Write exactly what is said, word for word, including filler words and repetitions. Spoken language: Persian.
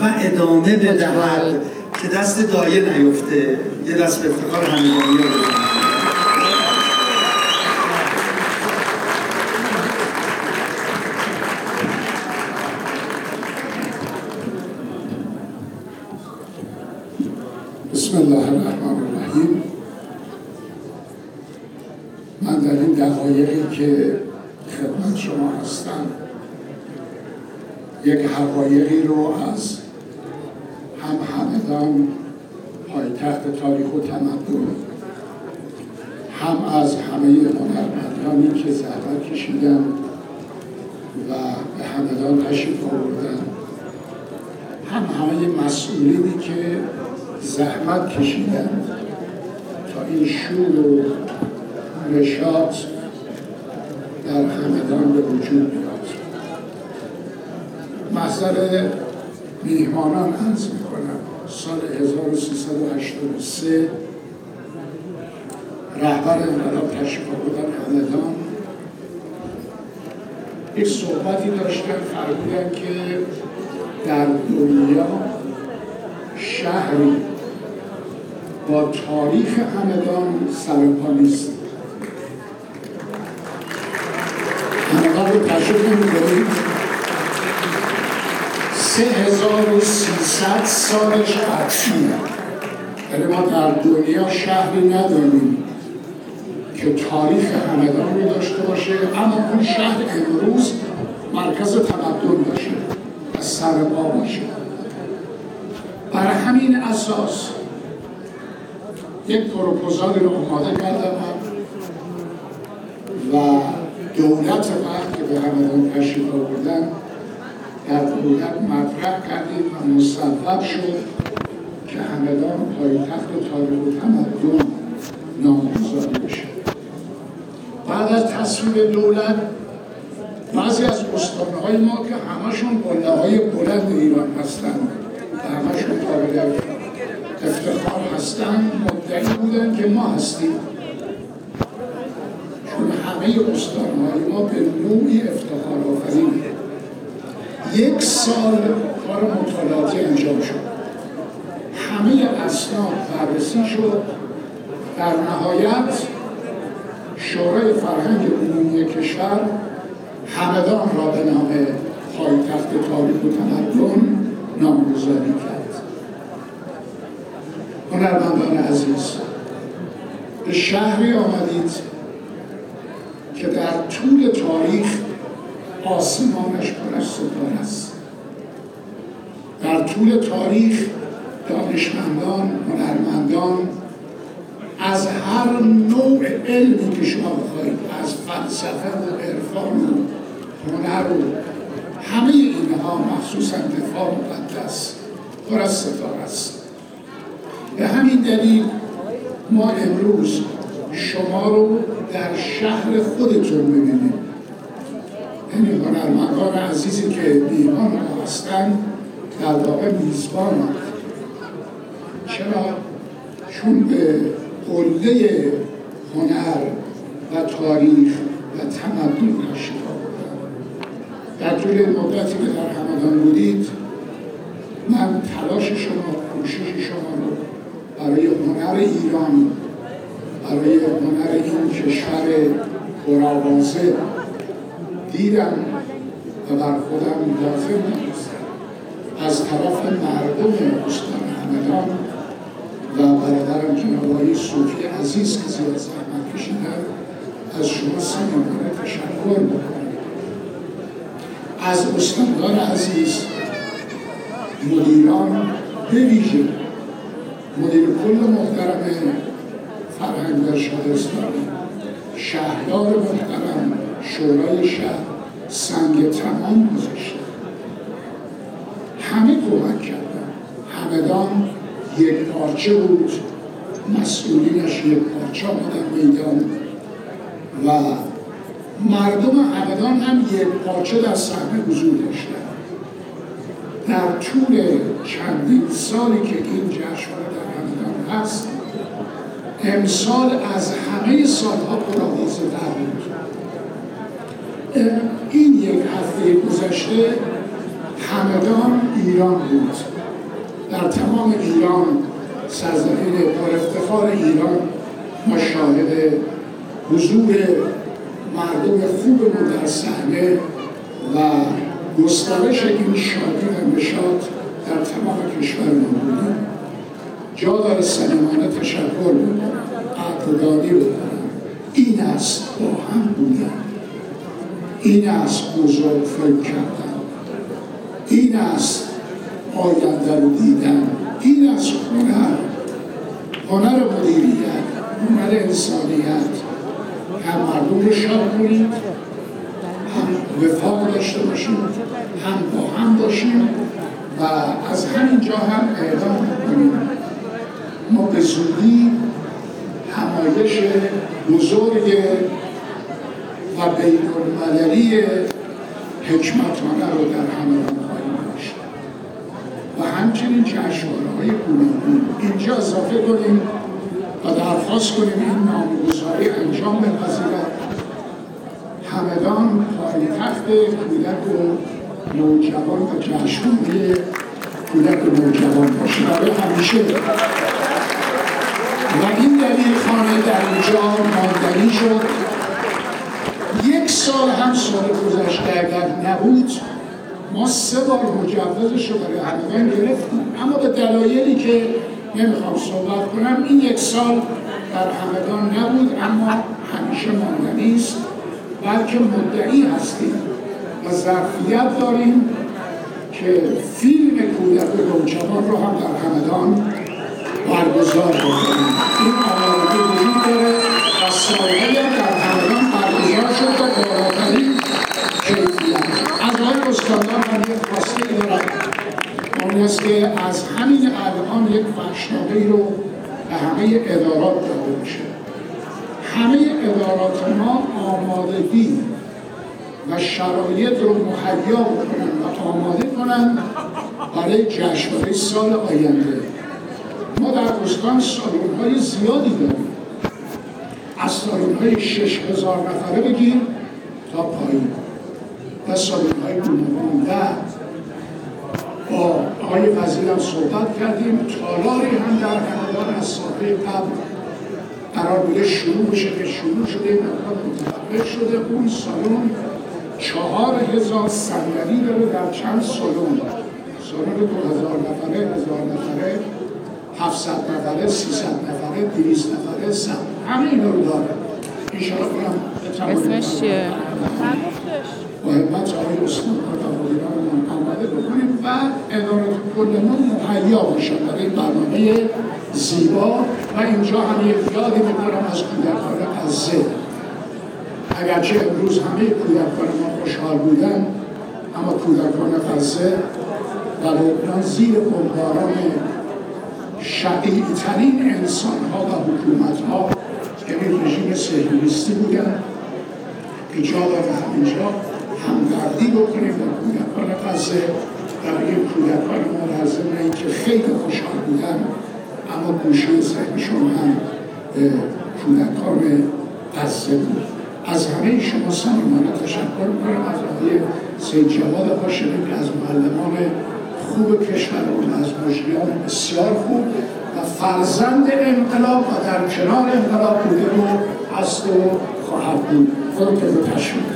و ادامه بدهد که دست دایه نیفته. یه دست به افتخار همگانی رو بزنید. بسم الله الرحمن الرحیم. من در این دقایقی که خدمت شما هستم یک حقایقی رو از هم همدان پایتخت تاریخ و تمدن، هم از همه هنرمندانی که زحمت کشیدن و به همدان تشریف آوردن، هم همه مسئولینی که زحمت کشیدن تا این شور و نشاط در همدان به وجود بیاد. محضر میهمانان عرض میکنم. سال هزار و سیصد و هشتاد و سه رهبر انقلاب تشریف آوردن همدان، یک صحبتی داشتن، فرمودن که در دنیا شهری با تاریخ همدان سرپا نیست. همدان رو تشریف نمی‌کنید. سه هزار و سیصد سالش قطعیه. یعنی ما در دنیا شهری نداریم که تاریخ همدان رو داشته باشه، اما اون شهر امروز مرکز تمدن باشه، از سرپا باشه. برای همین اساس یک پروپوزالی رو آماده کردم و دولت وقت که به همدان تشریف آوردن در دولت مطرح کردیم و مصوب شد که همدان پایتخت تاریخ و تمدن نامگذاری بشه. بعد از تصویب دولت بعضی از استانهای ما که همشون قله‌های بلند ایران هستند و همشون قابل افتخار هستند مدعی بودن که ما هستیم، چون همه استانهای ما به نوعی افتخار آفرینه. یک سال کار مطالعاتی انجام شد، همه اسناد بررسی شد، در نهایت شورای فرهنگ عمومی کشور همدان را به نام پایتخت تاریخ و تمدن نامگذاری کرد. هنرمندان عزیز، به شهری آمدید که در طول تاریخ آسمانش پر از ستاره است. در طول تاریخ دانشمندان، هنرمندان از هر نوع علمی که شما بخواهید، از فلسفه و عرفان و هنر و همه اینها، مخصوصا دفاع مقدس، پر از ستاره است. به همین دلیل ما امروز شما رو در شهر خودتون می‌بینیم. یعنی هنرمندان عزیزی که میهمان ما هستند در واقع میزبان. چرا؟ چون به قله هنر و تاریخ و تمدن تشریف آوردن. در طول مدتی که در همدان بودید، من تلاش شما، کوشش شما رو برای هنر ایران، برای هنر این کشور پرآوازه دیدم و بر خودم لازم داشتم. از طرف مردم استان همدان و برادرم جناب آقای صوفی عزیز که زیاد زحمت کشیدن، از شما صمیمانه تشکر می‌کنم. از استاندار عزیز، مدیران، به ویژه مدیر کل محترم فرهنگ و شهرستانی، شهردار محترم شورای شهر سنگ تمام گذاشتن، همه کمک کردن. همدان یک پارچه بود، مسئولینش یک پارچه آمدن میدان و مردم همدان هم یک پارچه در صحنه حضور داشتن. در طول چندین سالی که این جشنواره در همدان هست، امسال از همه سالها پرآوازه‌تر بود. این یک هفته گذشته همدان ایران بود. در تمام ایران، سرزمین پر افتخار ایران، ما شاهد حضور مردم خوبمون در صحنه و گسترش این شادی و نشاط در تمام کشورمون بودیم. جا داره صمیمانه تشکر بکنم، قدردانی بکنم. این است با هم بودن، این است بزرگ فکر کردن، این است آینده رو دیدن، این است هنر، هنر مدیریت، هنر انسانیت. هم مردم رو شاد کنیم، هم وفاق داشته باشیم، هم با هم باشیم و از همین جا هم اعلام کنیم ما به زودی همایش بزرگ و بین‌المللی حکمتانه رو در همدان خواهیم داشت و همچنین جشنواره‌های گوناگون. اینجا اضافه کنیم و درخواست کنیم این نامگذاری انجام بپذیرد. همدان پایتخت کودک و نوجوان و جشنواره کودک و نوجوان باشه برای همیشه و این دلیل خانه در اینجا ماندنی شد. یک سال هم سال گذشته اگر نبود ما سه بار مجوزش رو برای همدان گرفتیم، اما به دلایلی که نمیخوام صحبت کنم این یک سال در همدان نبود، اما همیشه ماندنی است. بلکه مدعی هستیم و ظرفیت داریم که فیلم کودک و نوجوان رو هم در همدان برگزار بکنیم. این آمادگی وجود داره و سالهایی هم در همدان برگزار شد و بالاترین کیفیت. از آقای استادان من یک خواسته دارم، اون است که از همین الان یک بخشنامه‌ای رو به همه ادارات داده بشه. همه ادارات ما آمادگی و شرایط رو مهیا بکنن و آماده کنن برای جشنواره سال آینده. ما در استان سالن‌های زیادی داریم، از سالن‌های شش هزار نفره بگیر تا پایین و سالن‌های گوناگون. و با آقای وزیرم صحبت کردیم، تالاری هم در همدان از سال قبل قرار بوده شروع بشه که شروع شده، مقدار متوقف شده. اون سالن چهار هزار صندلی داره در چند سالن، سالن دو هزار نفره، هزار نفره، هفتصد نفره، سیصد نفره، دویست نفره، صد، همه اینا رو داره. انشاءالله کنم اسمش چیه؟ با همت آقای استان کارآمدیران آماده بکنیم و ادارات کلمون مهیا باشن برای این برنامه زیبا. و اینجا هم یک یادی میکنم از کودکان غزه. اگرچه امروز همه کودکان ما خوشحال بودن، اما کودکان غزه و لبنان زیر بمباران شقی‌ترین انسان‌ها و حکومت‌ها یعنی رژیم صهیونیستی بودن. که جا داره همینجا همدردی بکنیم با کودکان غزه و بگیم کودکان ما در ضمن اینکه خیلی خوشحال بودن، اما گوشه ذهنشون هم کودکان غزه بود. از همه شما صمیمانه تشکر می‌کنم، از آقای سید جواد هاشمی که از معلمان خوب کشورمون، از مجریان بسیار خوب و فرزند انقلاب و در کنار انقلاب بوده و هست و خواهد بود. خودتون رو تشویق